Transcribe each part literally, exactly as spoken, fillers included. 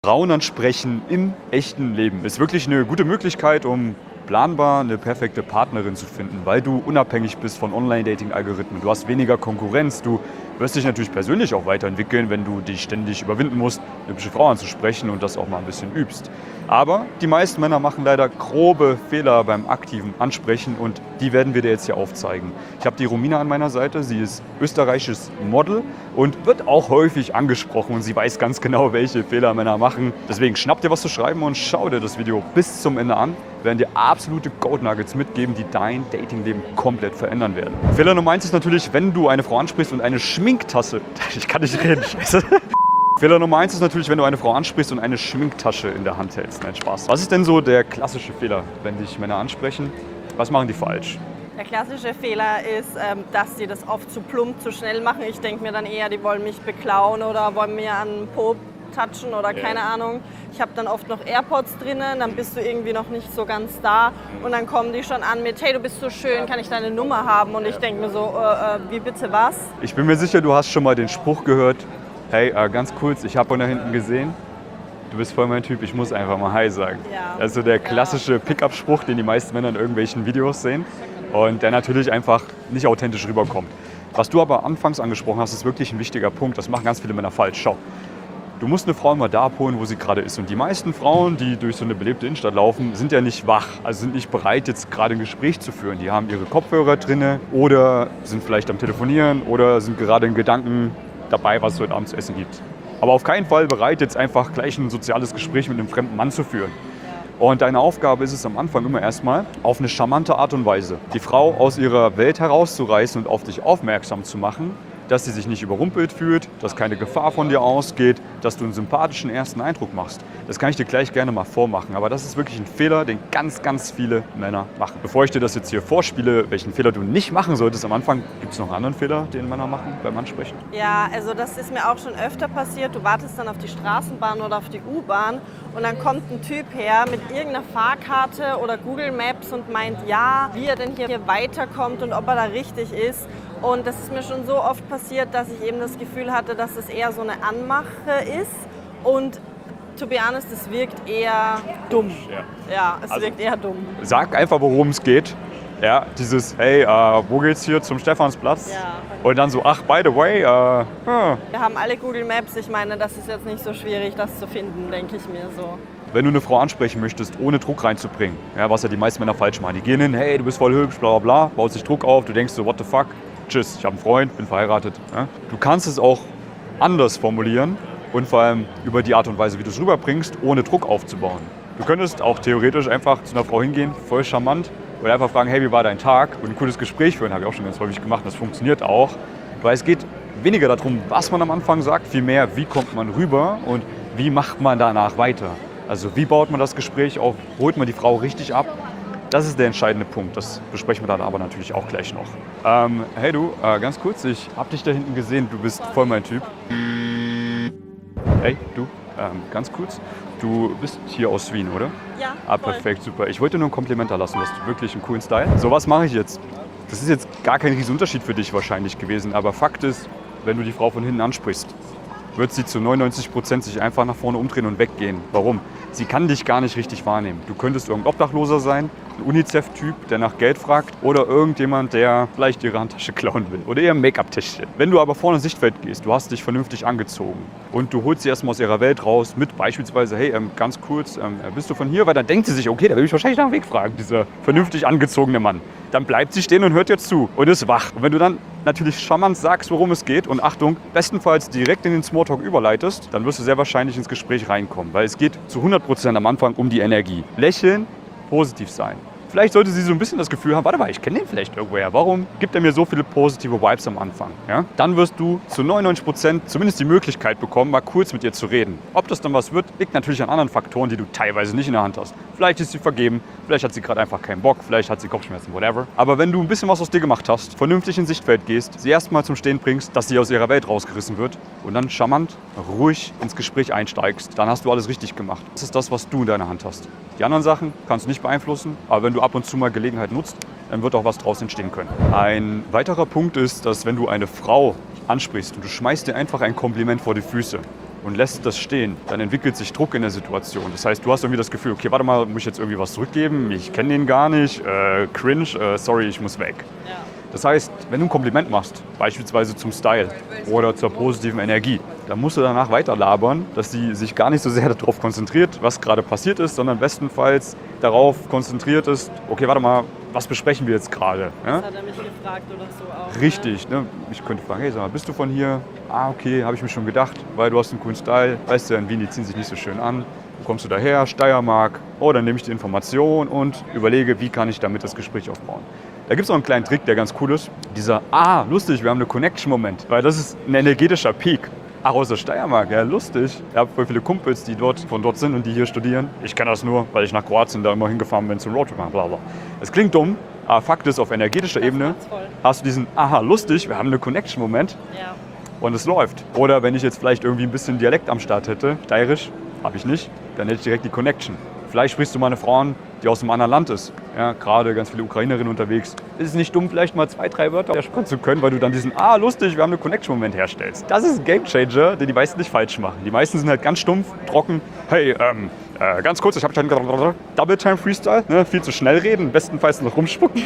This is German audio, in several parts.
Frauen ansprechen im echten Leben ist wirklich eine gute Möglichkeit, um planbar eine perfekte Partnerin zu finden, weil du unabhängig bist von Online-Dating-Algorithmen. Du hast weniger Konkurrenz, du wirst dich natürlich persönlich auch weiterentwickeln, wenn du dich ständig überwinden musst, eine hübsche Frau anzusprechen und das auch mal ein bisschen übst. Aber die meisten Männer machen leider grobe Fehler beim aktiven Ansprechen und die werden wir dir jetzt hier aufzeigen. Ich habe die Romina an meiner Seite, sie ist österreichisches Model und wird auch häufig angesprochen und sie weiß ganz genau, welche Fehler Männer machen. Deswegen schnapp dir was zu schreiben und schau dir das Video bis zum Ende an. Wir werden dir absolute Gold Nuggets mitgeben, die dein Datingleben komplett verändern werden. Fehler Nummer eins ist natürlich, wenn du eine Frau ansprichst und eine Schminktasse, ich kann nicht reden, scheiße. Fehler Nummer eins ist natürlich, wenn du eine Frau ansprichst und eine Schminktasche in der Hand hältst. Nein, Spaß. Was ist denn so der klassische Fehler, wenn dich Männer ansprechen? Was machen die falsch? Der klassische Fehler ist, ähm, dass die das oft zu plump, zu schnell machen. Ich denke mir dann eher, die wollen mich beklauen oder wollen mir an den Po touchen oder Yeah. keine Ahnung. Ich habe dann oft noch AirPods drinnen, dann bist du irgendwie noch nicht so ganz da und dann kommen die schon an mit, hey, du bist so schön, kann ich deine Nummer haben? Und ich denke mir so, äh, äh, wie bitte was? Ich bin mir sicher, du hast schon mal den Spruch gehört, hey, äh, ganz kurz, ich habe von da hinten gesehen, du bist voll mein Typ, ich muss einfach mal Hi sagen. Ja. Also der klassische Pickup-Spruch, den die meisten Männer in irgendwelchen Videos sehen und der natürlich einfach nicht authentisch rüberkommt. Was du aber anfangs angesprochen hast, ist wirklich ein wichtiger Punkt, das machen ganz viele Männer falsch. Schau. Du musst eine Frau immer da abholen, wo sie gerade ist. Und die meisten Frauen, die durch so eine belebte Innenstadt laufen, sind ja nicht wach, also sind nicht bereit, jetzt gerade ein Gespräch zu führen. Die haben ihre Kopfhörer drinne oder sind vielleicht am Telefonieren oder sind gerade in Gedanken dabei, was es heute Abend zu essen gibt. Aber auf keinen Fall bereit, jetzt einfach gleich ein soziales Gespräch mit einem fremden Mann zu führen. Und deine Aufgabe ist es am Anfang immer erstmal, auf eine charmante Art und Weise die Frau aus ihrer Welt herauszureißen und auf dich aufmerksam zu machen, dass sie sich nicht überrumpelt fühlt, dass keine Gefahr von dir ausgeht, dass du einen sympathischen ersten Eindruck machst. Das kann ich dir gleich gerne mal vormachen, aber das ist wirklich ein Fehler, den ganz, ganz viele Männer machen. Bevor ich dir das jetzt hier vorspiele, welchen Fehler du nicht machen solltest am Anfang, gibt es noch einen anderen Fehler, den Männer machen beim Ansprechen? Ja, also das ist mir auch schon öfter passiert. Du wartest dann auf die Straßenbahn oder auf die U-Bahn und dann kommt ein Typ her mit irgendeiner Fahrkarte oder Google Maps und meint, ja, wie er denn hier weiterkommt und ob er da richtig ist. Und das ist mir schon so oft passiert, dass ich eben das Gefühl hatte, dass es eher so eine Anmache ist. Und to be honest, es wirkt eher dumm. Ja. Ja, es Also- wirkt eher dumm. Sag einfach, worum es geht. Ja, dieses, hey, äh, wo geht's hier zum Stephansplatz? Ja. Und dann so, ach, by the way, äh, hm. Wir haben alle Google Maps. Ich meine, das ist jetzt nicht so schwierig, das zu finden, denke ich mir so. Wenn du eine Frau ansprechen möchtest, ohne Druck reinzubringen, ja, was ja die meisten Männer falsch machen. Die gehen hin, hey, du bist voll hübsch, bla bla bla, baut sich Druck auf, du denkst so, what the fuck, tschüss, ich habe einen Freund, bin verheiratet. Ja. Du kannst es auch anders formulieren und vor allem über die Art und Weise, wie du es rüberbringst, ohne Druck aufzubauen. Du könntest auch theoretisch einfach zu einer Frau hingehen, voll charmant, und einfach fragen, hey, wie war dein Tag? Und ein cooles Gespräch führen, habe ich auch schon ganz häufig gemacht, das funktioniert auch. Weil es geht weniger darum, was man am Anfang sagt, vielmehr, wie kommt man rüber und wie macht man danach weiter. Also wie baut man das Gespräch auf, holt man die Frau richtig ab? Das ist der entscheidende Punkt, das besprechen wir dann aber natürlich auch gleich noch. Ähm, hey du, äh, ganz kurz, ich hab dich da hinten gesehen, du bist voll mein Typ. Hey du, ähm, ganz kurz, du bist hier aus Wien, oder? Ja, Ah, voll. perfekt, super. Ich wollte dir nur ein Kompliment da lassen, du hast wirklich einen coolen Style. So, was mache ich jetzt? Das ist jetzt gar kein Riesenunterschied für dich wahrscheinlich gewesen, aber Fakt ist, wenn du die Frau von hinten ansprichst, wird sie zu neunundneunzig Prozent sich einfach nach vorne umdrehen und weggehen. Warum? Sie kann dich gar nicht richtig wahrnehmen. Du könntest irgendein Obdachloser sein, ein UNICEF-Typ, der nach Geld fragt oder irgendjemand, der vielleicht ihre Handtasche klauen will oder ihr Make-up-Täschchen. Wenn du aber vorne ins Sichtfeld gehst, du hast dich vernünftig angezogen und du holst sie erstmal aus ihrer Welt raus mit beispielsweise, hey, ähm, ganz kurz, ähm, bist du von hier? Weil dann denkt sie sich, okay, da will ich wahrscheinlich nach dem Weg fragen, dieser vernünftig angezogene Mann. Dann bleibt sie stehen und hört dir zu und ist wach. Und wenn du dann natürlich charmant sagst, worum es geht und Achtung, bestenfalls direkt in den Smalltalk überleitest, dann wirst du sehr wahrscheinlich ins Gespräch reinkommen, weil es geht zu hundert Prozent am Anfang um die Energie. Lächeln, positiv sein. Vielleicht sollte sie so ein bisschen das Gefühl haben, warte mal, ich kenne den vielleicht irgendwoher. Warum gibt er mir so viele positive Vibes am Anfang? Ja? Dann wirst du zu neunundneunzig Prozent zumindest die Möglichkeit bekommen, mal kurz mit ihr zu reden. Ob das dann was wird, liegt natürlich an anderen Faktoren, die du teilweise nicht in der Hand hast. Vielleicht ist sie vergeben, vielleicht hat sie gerade einfach keinen Bock, vielleicht hat sie Kopfschmerzen, whatever. Aber wenn du ein bisschen was aus dir gemacht hast, vernünftig ins Sichtfeld gehst, sie erstmal zum Stehen bringst, dass sie aus ihrer Welt rausgerissen wird und dann charmant, ruhig ins Gespräch einsteigst, dann hast du alles richtig gemacht. Das ist das, was du in deiner Hand hast. Die anderen Sachen kannst du nicht beeinflussen, aber wenn du ab und zu mal Gelegenheit nutzt, dann wird auch was draus entstehen können. Ein weiterer Punkt ist, dass wenn du eine Frau ansprichst und du schmeißt dir einfach ein Kompliment vor die Füße, und lässt das stehen, dann entwickelt sich Druck in der Situation. Das heißt, du hast irgendwie das Gefühl, okay, warte mal, muss ich jetzt irgendwie was zurückgeben? Ich kenne den gar nicht, äh, cringe, äh, sorry, ich muss weg. Ja. Das heißt, wenn du ein Kompliment machst, beispielsweise zum Style oder zur positiven Energie, dann musst du danach weiter labern, dass sie sich gar nicht so sehr darauf konzentriert, was gerade passiert ist, sondern bestenfalls darauf konzentriert ist, okay, warte mal, was besprechen wir jetzt gerade? Ja? Das hat er mich gefragt oder so auch. Richtig, ne? Ich könnte fragen, hey, sag mal, bist du von hier? Ah, okay, habe ich mir schon gedacht, weil du hast einen coolen Style. Weißt du, in Wien, die ziehen sich nicht so schön an. Wo kommst du daher? Steiermark. Oh, dann nehme ich die Information und überlege, wie kann ich damit das Gespräch aufbauen. Da gibt es noch einen kleinen Trick, der ganz cool ist. Dieser, ah, lustig, wir haben einen Connection-Moment. Weil das ist ein energetischer Peak. Ach, aus der Steiermark, ja, lustig. Ich habe voll viele Kumpels, die dort, von dort sind und die hier studieren. Ich kenne das nur, weil ich nach Kroatien da immer hingefahren bin zum Roadtrip machen, bla bla. Es klingt dumm, aber Fakt ist, auf energetischer Das Ebene macht's voll. hast du diesen, aha, lustig, wir haben einen Connection-Moment Ja. und es läuft. Oder wenn ich jetzt vielleicht irgendwie ein bisschen Dialekt am Start hätte, steirisch, habe ich nicht, dann hätte ich direkt die Connection. Vielleicht sprichst du mal eine Frau an, die aus einem anderen Land ist. Ja, gerade ganz viele Ukrainerinnen unterwegs. Ist es nicht dumm, vielleicht mal zwei, drei Wörter sprechen zu können, weil du dann diesen, ah, lustig, wir haben einen Connection-Moment herstellst. Das ist ein Gamechanger, den die meisten nicht falsch machen. Die meisten sind halt ganz stumpf, trocken. Hey, ähm, äh, ganz kurz, ich habe einen Double-Time-Freestyle, ne? Viel zu schnell reden, bestenfalls noch rumspucken.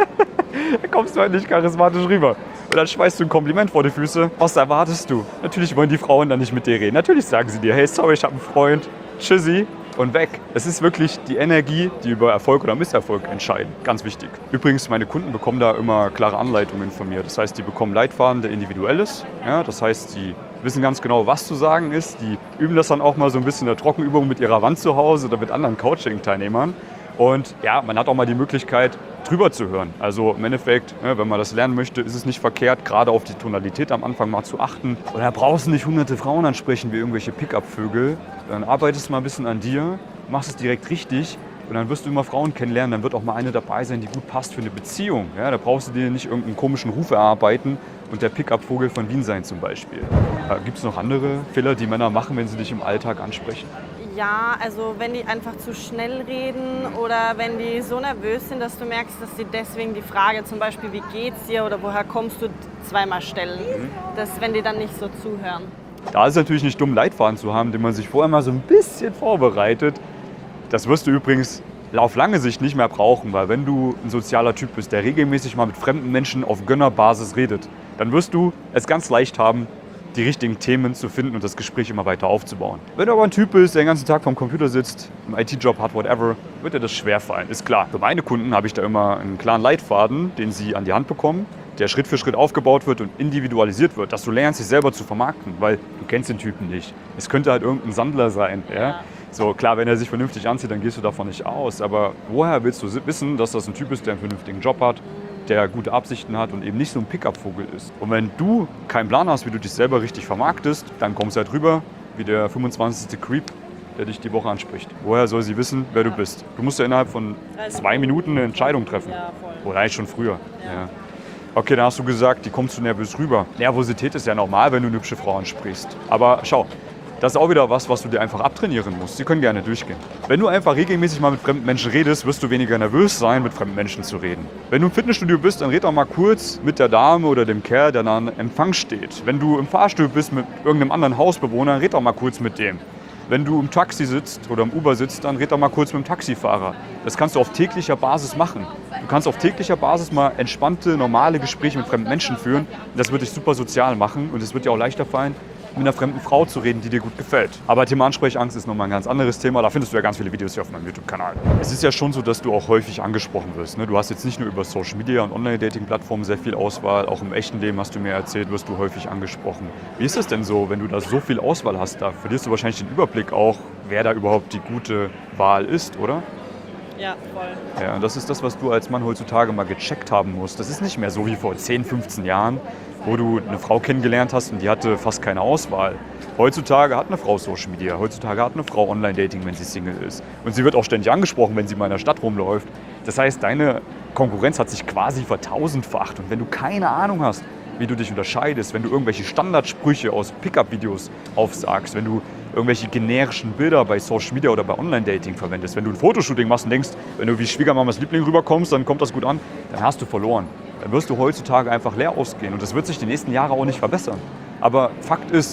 Da kommst du halt nicht charismatisch rüber. Und dann schmeißt du ein Kompliment vor die Füße. Was erwartest du? Natürlich wollen die Frauen dann nicht mit dir reden. Natürlich sagen sie dir, hey, sorry, ich habe einen Freund. Tschüssi. Und weg. Es ist wirklich die Energie, die über Erfolg oder Misserfolg entscheiden. Ganz wichtig. Übrigens, meine Kunden bekommen da immer klare Anleitungen von mir. Das heißt, die bekommen Leitfaden, der individuell ist. Ja, das heißt, die wissen ganz genau, was zu sagen ist. Die üben das dann auch mal so ein bisschen in der Trockenübung mit ihrer Wand zu Hause oder mit anderen Coaching-Teilnehmern. Und ja, man hat auch mal die Möglichkeit, drüber zu hören. Also im Endeffekt, ne, wenn man das lernen möchte, ist es nicht verkehrt, gerade auf die Tonalität am Anfang mal zu achten. Und da brauchst du nicht hunderte Frauen ansprechen wie irgendwelche Pickup-Vögel. Dann arbeitest du mal ein bisschen an dir, machst es direkt richtig und dann wirst du immer Frauen kennenlernen. Dann wird auch mal eine dabei sein, die gut passt für eine Beziehung. Ja, da brauchst du dir nicht irgendeinen komischen Ruf erarbeiten und der Pickup-Vogel von Wien sein zum Beispiel. Äh, Gibt es noch andere Fehler, die Männer machen, wenn sie dich im Alltag ansprechen? Ja, also wenn die einfach zu schnell reden oder wenn die so nervös sind, dass du merkst, dass sie deswegen die Frage zum Beispiel, wie geht's dir oder woher kommst du, zweimal stellen. Mhm. Dass wenn die dann nicht so zuhören. Da ist es natürlich nicht dumm, Leitfaden zu haben, den man sich vorher mal so ein bisschen vorbereitet. Das wirst du übrigens auf lange Sicht nicht mehr brauchen, weil wenn du ein sozialer Typ bist, der regelmäßig mal mit fremden Menschen auf Gönnerbasis redet, dann wirst du es ganz leicht haben, die richtigen Themen zu finden und das Gespräch immer weiter aufzubauen. Wenn du aber ein Typ bist, der den ganzen Tag vorm Computer sitzt, einen I T-Job hat, whatever, wird dir das schwerfallen. Ist klar. Für meine Kunden habe ich da immer einen klaren Leitfaden, den sie an die Hand bekommen, der Schritt für Schritt aufgebaut wird und individualisiert wird, dass du lernst, dich selber zu vermarkten, weil du kennst den Typen nicht. Es könnte halt irgendein Sandler sein. Ja? Ja. So, klar, wenn er sich vernünftig anzieht, dann gehst du davon nicht aus. Aber woher willst du wissen, dass das ein Typ ist, der einen vernünftigen Job hat, der gute Absichten hat und eben nicht so ein Pickup-Vogel ist. Und wenn du keinen Plan hast, wie du dich selber richtig vermarktest, dann kommst du halt rüber wie der fünfundzwanzigste Creep, der dich die Woche anspricht. Woher soll sie wissen, wer du bist? Du musst ja innerhalb von zwei Minuten eine Entscheidung treffen. Ja, voll. Oder eigentlich schon früher. Ja. Ja. Okay, dann hast du gesagt, die kommst du nervös rüber. Nervosität ist ja normal, wenn du eine hübsche Frau ansprichst. Aber schau, das ist auch wieder was, was du dir einfach abtrainieren musst. Sie können gerne durchgehen. Wenn du einfach regelmäßig mal mit fremden Menschen redest, wirst du weniger nervös sein, mit fremden Menschen zu reden. Wenn du im Fitnessstudio bist, dann red doch mal kurz mit der Dame oder dem Kerl, der an Empfang steht. Wenn du im Fahrstuhl bist mit irgendeinem anderen Hausbewohner, red doch mal kurz mit dem. Wenn du im Taxi sitzt oder im Uber sitzt, dann red doch mal kurz mit dem Taxifahrer. Das kannst du auf täglicher Basis machen. Du kannst auf täglicher Basis mal entspannte, normale Gespräche mit fremden Menschen führen. Das wird dich super sozial machen und es wird dir auch leichter fallen, mit einer fremden Frau zu reden, die dir gut gefällt. Aber Thema Ansprechangst ist nochmal ein ganz anderes Thema. Da findest du ja ganz viele Videos hier auf meinem YouTube-Kanal. Es ist ja schon so, dass du auch häufig angesprochen wirst. Ne? Du hast jetzt nicht nur über Social Media und Online-Dating-Plattformen sehr viel Auswahl. Auch im echten Leben, hast du mir erzählt, wirst du häufig angesprochen. Wie ist das denn so, wenn du da so viel Auswahl hast? Da verlierst du wahrscheinlich den Überblick auch, wer da überhaupt die gute Wahl ist, oder? Ja, voll. Ja, und das ist das, was du als Mann heutzutage mal gecheckt haben musst. Das ist nicht mehr so wie vor zehn, fünfzehn Jahren, wo du eine Frau kennengelernt hast und die hatte fast keine Auswahl. Heutzutage hat eine Frau Social Media, heutzutage hat eine Frau Online-Dating, wenn sie Single ist. Und sie wird auch ständig angesprochen, wenn sie mal in der Stadt rumläuft. Das heißt, deine Konkurrenz hat sich quasi vertausendfacht. Und wenn du keine Ahnung hast, wie du dich unterscheidest, wenn du irgendwelche Standardsprüche aus Pickup-Videos aufsagst, wenn du irgendwelche generischen Bilder bei Social Media oder bei Online-Dating verwendest, wenn du ein Fotoshooting machst und denkst, wenn du wie Schwiegermamas Liebling rüberkommst, dann kommt das gut an, dann hast du verloren. Dann wirst du heutzutage einfach leer ausgehen und das wird sich die nächsten Jahre auch nicht verbessern. Aber Fakt ist,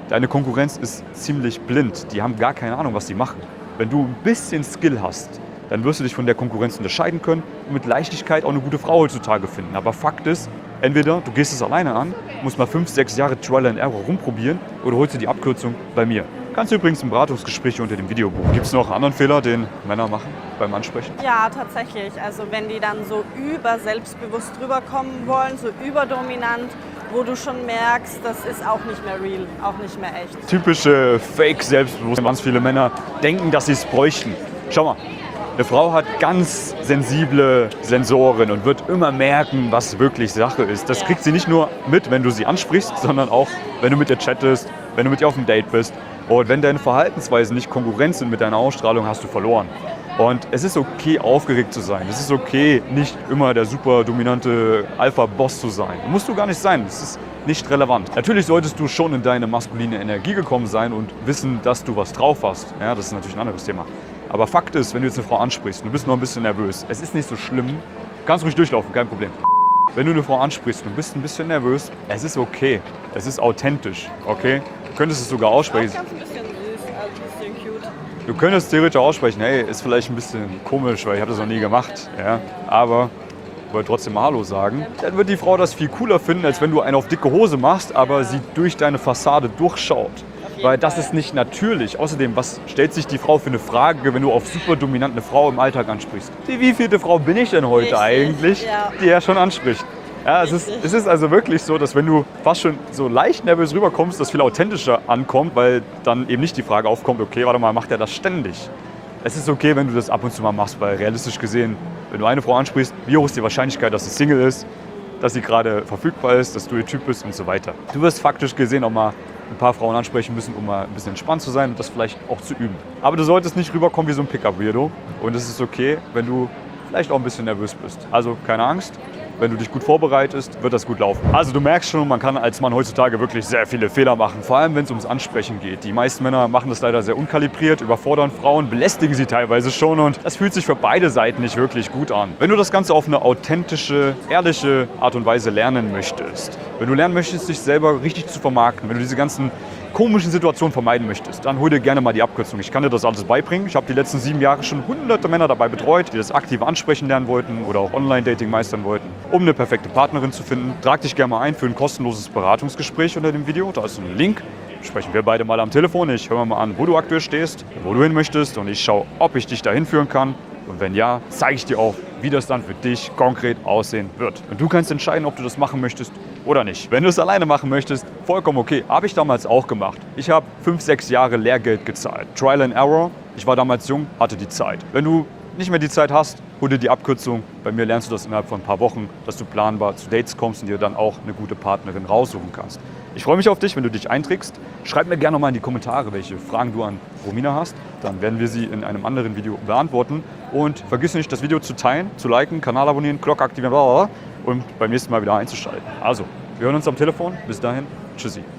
Deine Konkurrenz ist ziemlich blind. Die haben gar keine Ahnung, was die machen. Wenn du ein bisschen Skill hast, dann wirst du dich von der Konkurrenz unterscheiden können und mit Leichtigkeit auch eine gute Frau heutzutage finden. Aber Fakt ist, entweder du gehst es alleine an, musst mal fünf, sechs Jahre Trial and Error rumprobieren oder holst dir die Abkürzung bei mir. Kannst du übrigens ein Beratungsgespräch unter dem Video buchen. Gibt es noch einen anderen Fehler, den Männer machen beim Ansprechen? Ja, tatsächlich. Also wenn die dann so über selbstbewusst rüberkommen wollen, so überdominant, wo du schon merkst, das ist auch nicht mehr real, auch nicht mehr echt. Typische Fake-Selbstbewusstsein. Ganz viele Männer denken, dass sie es bräuchten. Schau mal, eine Frau hat ganz sensible Sensoren und wird immer merken, was wirklich Sache ist. Das Ja. kriegt sie nicht nur mit, wenn du sie ansprichst, sondern auch, wenn du mit ihr chattest, wenn du mit ihr auf einem Date bist. Und wenn deine Verhaltensweisen nicht Konkurrenz sind mit deiner Ausstrahlung, hast du verloren. Und es ist okay, aufgeregt zu sein. Es ist okay, nicht immer der super dominante Alpha-Boss zu sein. Musst du gar nicht sein. Das ist nicht relevant. Natürlich solltest du schon in deine maskuline Energie gekommen sein und wissen, dass du was drauf hast. Ja, das ist natürlich ein anderes Thema. Aber Fakt ist, wenn du jetzt eine Frau ansprichst und du bist noch ein bisschen nervös, es ist nicht so schlimm. Du kannst ruhig durchlaufen, kein Problem. Wenn du eine Frau ansprichst und du bist ein bisschen nervös, es ist okay. Es ist authentisch, okay? Du könntest es sogar aussprechen. Auch ganz ein bisschen süß, also ein bisschen cute. Du könntest theoretisch aussprechen, hey, ist vielleicht ein bisschen komisch, weil ich habe das noch nie gemacht. Ja? Aber ich wollte trotzdem mal Hallo sagen. Dann wird die Frau das viel cooler finden, als wenn du einen auf dicke Hose machst, aber sie durch deine Fassade durchschaut. Weil das ist nicht natürlich. Außerdem, was stellt sich die Frau für eine Frage, wenn du auf super dominant eine Frau im Alltag ansprichst? Die wievielte Frau bin ich denn heute Richtig, eigentlich, ja. die er schon anspricht? Ja, es ist, es ist also wirklich so, dass wenn du fast schon so leicht nervös rüberkommst, das viel authentischer ankommt, weil dann eben nicht die Frage aufkommt, okay, warte mal, macht er das ständig? Es ist okay, wenn du das ab und zu mal machst, weil realistisch gesehen, wenn du eine Frau ansprichst, wie hoch ist die Wahrscheinlichkeit, dass sie Single ist, dass sie gerade verfügbar ist, dass du ihr Typ bist und so weiter. Du wirst faktisch gesehen auch mal ein paar Frauen ansprechen müssen, um mal ein bisschen entspannt zu sein und das vielleicht auch zu üben. Aber du solltest nicht rüberkommen wie so ein Pickup-Weirdo und es ist okay, wenn du vielleicht auch ein bisschen nervös bist. Also keine Angst. Wenn du dich gut vorbereitest, wird das gut laufen. Also du merkst schon, man kann als Mann heutzutage wirklich sehr viele Fehler machen, vor allem wenn es ums Ansprechen geht. Die meisten Männer machen das leider sehr unkalibriert, überfordern Frauen, belästigen sie teilweise schon und das fühlt sich für beide Seiten nicht wirklich gut an. Wenn du das Ganze auf eine authentische, ehrliche Art und Weise lernen möchtest, wenn du lernen möchtest, dich selber richtig zu vermarkten, wenn du diese ganzen komischen Situationen vermeiden möchtest, dann hol dir gerne mal die Abkürzung. Ich kann dir das alles beibringen. Ich habe die letzten sieben Jahre schon hunderte Männer dabei betreut, die das aktive Ansprechen lernen wollten oder auch Online-Dating meistern wollten, um eine perfekte Partnerin zu finden. Trag dich gerne mal ein für ein kostenloses Beratungsgespräch unter dem Video. Da ist ein Link. Sprechen wir beide mal am Telefon. Ich höre mal an, wo du aktuell stehst, wo du hin möchtest und ich schaue, ob ich dich dahin führen kann. Und wenn ja, zeige ich dir auch, wie das dann für dich konkret aussehen wird. Und du kannst entscheiden, ob du das machen möchtest oder nicht. Wenn du es alleine machen möchtest, vollkommen okay. Habe ich damals auch gemacht. Ich habe fünf, sechs Jahre Lehrgeld gezahlt. Trial and Error. Ich war damals jung, hatte die Zeit. Wenn du nicht mehr die Zeit hast, hol dir die Abkürzung. Bei mir lernst du das innerhalb von ein paar Wochen, dass du planbar zu Dates kommst und dir dann auch eine gute Partnerin raussuchen kannst. Ich freue mich auf dich, wenn du dich einträgst. Schreib mir gerne noch mal in die Kommentare, welche Fragen du an Romina hast. Dann werden wir sie in einem anderen Video beantworten. Und vergiss nicht, das Video zu teilen, zu liken, Kanal abonnieren, Glocke aktivieren und beim nächsten Mal wieder einzuschalten. Also, wir hören uns am Telefon. Bis dahin, tschüssi.